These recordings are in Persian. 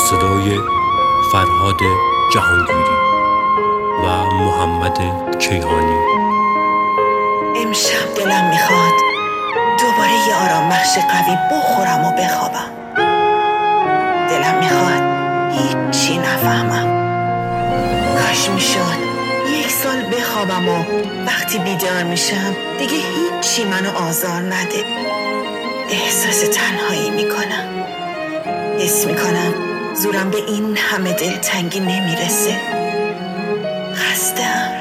صدای فرهاد جهانگیری و محمد کیهانی. امشب دلم میخواد دوباره یه آرام بخش قوی بخورم و بخوابم. دلم میخواد هیچی نفهمم. کاش میشد 1 سال بخوابم و وقتی بیدار میشم دیگه هیچی منو آزار نده. احساس تنهایی میکنم. حس میکنم زورم به این همه دلتنگی نمیرسه. خسته‌ام.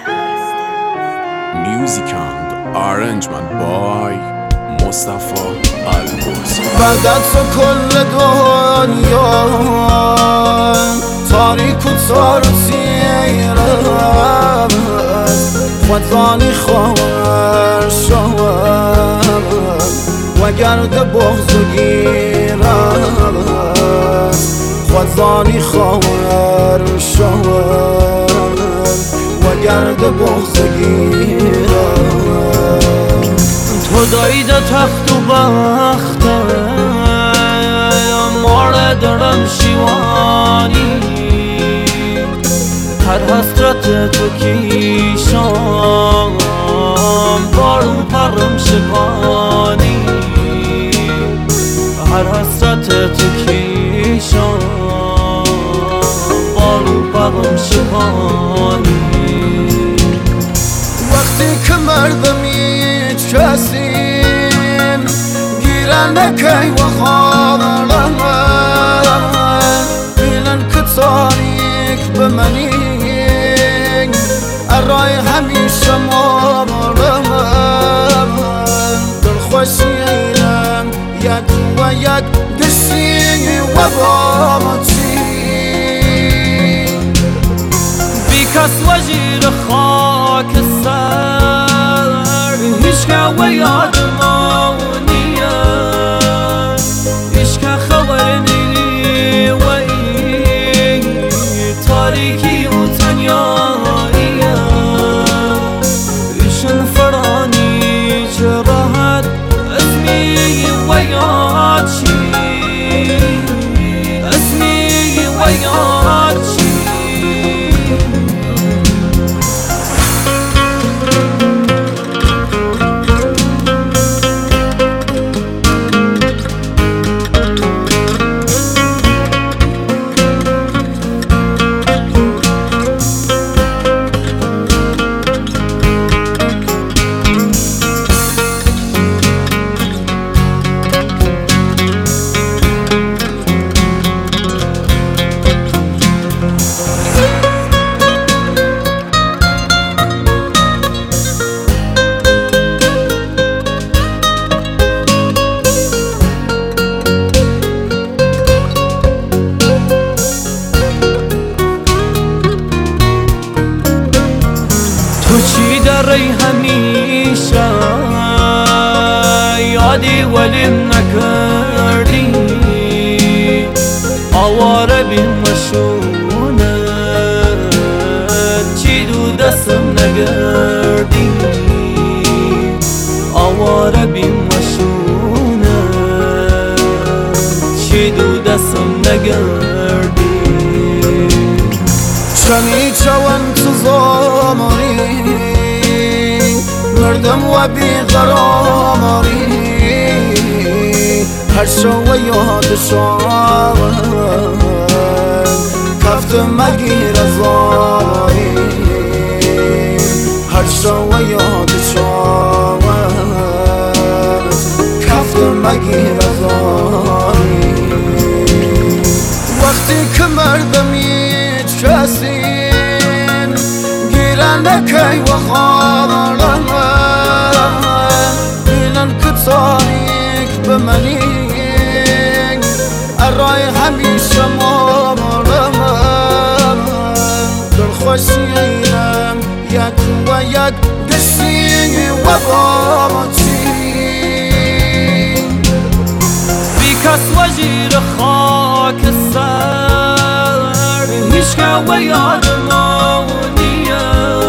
Music and arrangement by مصطفی الگوز. بعد از تو کل دنیا تاریک و تارسیره خودزانی خواهر شد و گرد بغض و گیرم خودزانی خواهر شد و گرد بغض و گیرم تو دایده تخت و بختم مار درم شیوانی هر حسرت تو کیشم بارو پرم شبانی هر حسرت تو کیشم بارو پرم شبانی وقتی که مردمی کسیم گیرنده کی و خواهرم بیلن که تاریک به منی ارای همیشه مارم دل خوشی اینم یک و یک گشی و باتی بی کس وزیر خاک سر عشق و یاد مونیه عشق خبر نیلی و ای تاریکی و تنیاییه ایشن فرانی چه راحت اسمی و یاد چی اسمی و یاد چی تو چی داری همیشه یادی ولیم نکردی آواره بی مشونه چی دو دستم نگردی آواره بی مشونه چی دو دستم نگردی چنی چون تو زمانی مردم و بیقراری هر شو یاد شد کفت مگیر زاری هر شو یاد شد کفت مگیر زاری وقتی که مردمی کسین گیرنده کی و خواهرم بیلن که تاریک به منی ارای همیشه مارم دل خوشی اینم یک و یک گشی و باتی بی کس وزیر خاک سر عشق و یاد مونیه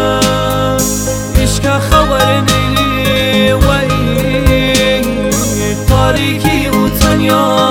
عشق خبر نیلی و ای تاریکی و تنیا